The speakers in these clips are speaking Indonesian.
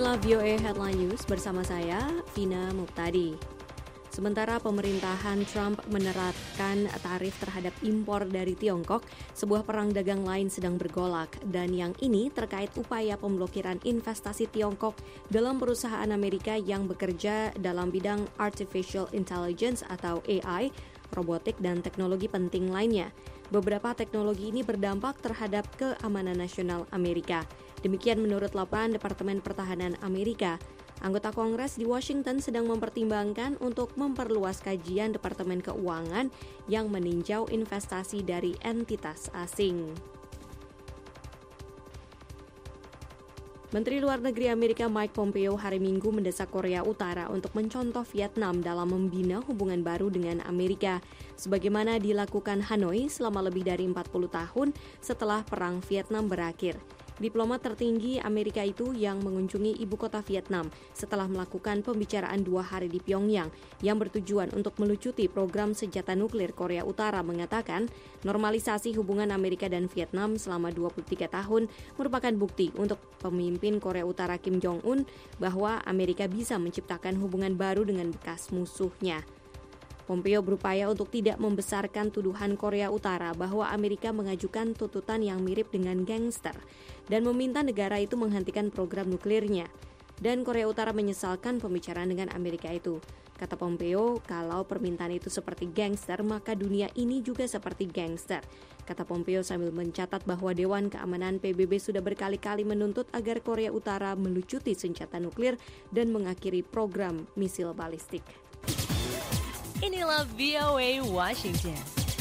Inilah VOA Headline News bersama saya, Vina Muqtadi. Sementara pemerintahan Trump menerapkan tarif terhadap impor dari Tiongkok, sebuah perang dagang lain sedang bergolak. Dan yang ini terkait upaya pemblokiran investasi Tiongkok dalam perusahaan Amerika yang bekerja dalam bidang Artificial Intelligence atau AI, robotik, dan teknologi penting lainnya. Beberapa teknologi ini berdampak terhadap keamanan nasional Amerika. Demikian menurut laporan Departemen Pertahanan Amerika. Anggota Kongres di Washington sedang mempertimbangkan untuk memperluas kajian Departemen Keuangan yang meninjau investasi dari entitas asing. Menteri Luar Negeri Amerika Mike Pompeo hari Minggu mendesak Korea Utara untuk mencontoh Vietnam dalam membina hubungan baru dengan Amerika, sebagaimana dilakukan Hanoi selama lebih dari 40 tahun setelah Perang Vietnam berakhir. Diplomat tertinggi Amerika itu yang mengunjungi ibu kota Vietnam setelah melakukan pembicaraan 2 hari di Pyongyang yang bertujuan untuk melucuti program senjata nuklir Korea Utara mengatakan normalisasi hubungan Amerika dan Vietnam selama 23 tahun merupakan bukti untuk pemimpin Korea Utara Kim Jong-un bahwa Amerika bisa menciptakan hubungan baru dengan bekas musuhnya. Pompeo berupaya untuk tidak membesarkan tuduhan Korea Utara bahwa Amerika mengajukan tuntutan yang mirip dengan gangster dan meminta negara itu menghentikan program nuklirnya. Dan Korea Utara menyesalkan pembicaraan dengan Amerika itu. Kata Pompeo, kalau permintaan itu seperti gangster, maka dunia ini juga seperti gangster. Kata Pompeo sambil mencatat bahwa Dewan Keamanan PBB sudah berkali-kali menuntut agar Korea Utara melucuti senjata nuklir dan mengakhiri program misil balistik. Inilah VOA Washington.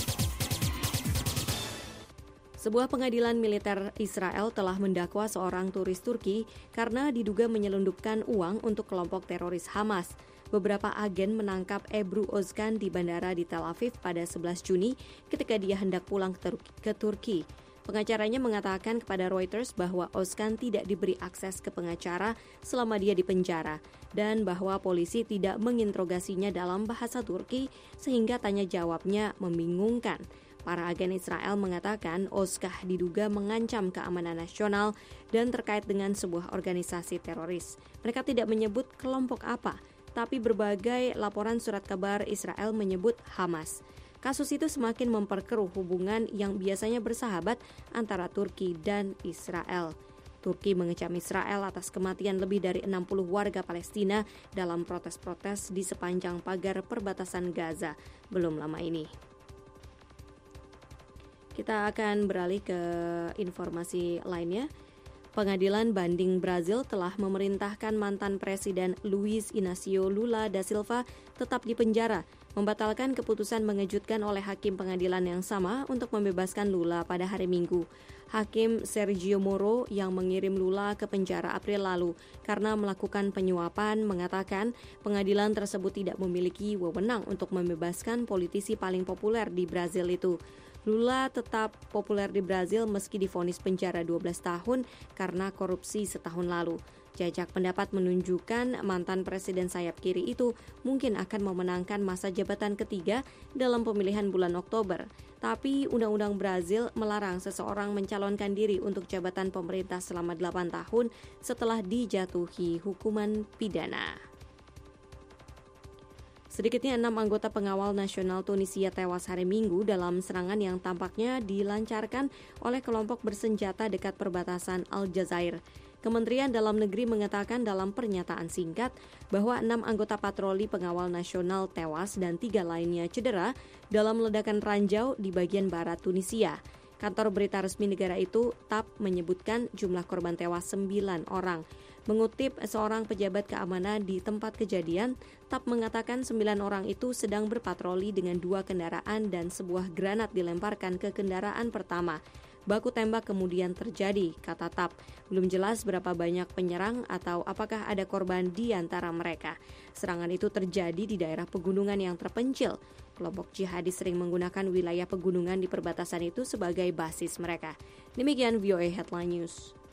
Sebuah pengadilan militer Israel telah mendakwa seorang turis Turki karena diduga menyelundupkan uang untuk kelompok teroris Hamas. Beberapa agen menangkap Ebru Özkan di bandara di Tel Aviv pada 11 Juni ketika dia hendak pulang ke Turki. Pengacaranya mengatakan kepada Reuters bahwa Özkan tidak diberi akses ke pengacara selama dia di penjara dan bahwa polisi tidak menginterogasinya dalam bahasa Turki sehingga tanya jawabnya membingungkan. Para agen Israel mengatakan Özkan diduga mengancam keamanan nasional dan terkait dengan sebuah organisasi teroris. Mereka tidak menyebut kelompok apa, tapi berbagai laporan surat kabar Israel menyebut Hamas. Kasus itu semakin memperkeruh hubungan yang biasanya bersahabat antara Turki dan Israel. Turki mengecam Israel atas kematian lebih dari 60 warga Palestina dalam protes-protes di sepanjang pagar perbatasan Gaza belum lama ini. Kita akan beralih ke informasi lainnya. Pengadilan Banding Brazil telah memerintahkan mantan Presiden Luiz Inácio Lula da Silva tetap dipenjara, membatalkan keputusan mengejutkan oleh hakim pengadilan yang sama untuk membebaskan Lula pada hari Minggu. Hakim Sergio Moro yang mengirim Lula ke penjara April lalu karena melakukan penyuapan mengatakan pengadilan tersebut tidak memiliki wewenang untuk membebaskan politisi paling populer di Brazil itu. Lula tetap populer di Brazil meski divonis penjara 12 tahun karena korupsi setahun lalu. Jajak pendapat menunjukkan mantan presiden sayap kiri itu mungkin akan memenangkan masa jabatan ketiga dalam pemilihan bulan Oktober. Tapi Undang-Undang Brazil melarang seseorang mencalonkan diri untuk jabatan pemerintah selama 8 tahun setelah dijatuhi hukuman pidana. Sedikitnya 6 anggota pengawal nasional Tunisia tewas hari Minggu dalam serangan yang tampaknya dilancarkan oleh kelompok bersenjata dekat perbatasan Aljazair. Kementerian Dalam Negeri mengatakan dalam pernyataan singkat bahwa 6 anggota patroli pengawal nasional tewas dan 3 lainnya cedera dalam ledakan ranjau di bagian barat Tunisia. Kantor berita resmi negara itu TAP menyebutkan jumlah korban tewas 9 orang. Mengutip seorang pejabat keamanan di tempat kejadian, TAP mengatakan 9 orang itu sedang berpatroli dengan 2 kendaraan dan sebuah granat dilemparkan ke kendaraan pertama. Baku tembak kemudian terjadi, kata TAP. Belum jelas berapa banyak penyerang atau apakah ada korban di antara mereka. Serangan itu terjadi di daerah pegunungan yang terpencil. Kelompok jihadis sering menggunakan wilayah pegunungan di perbatasan itu sebagai basis mereka. Demikian VOA Headline News.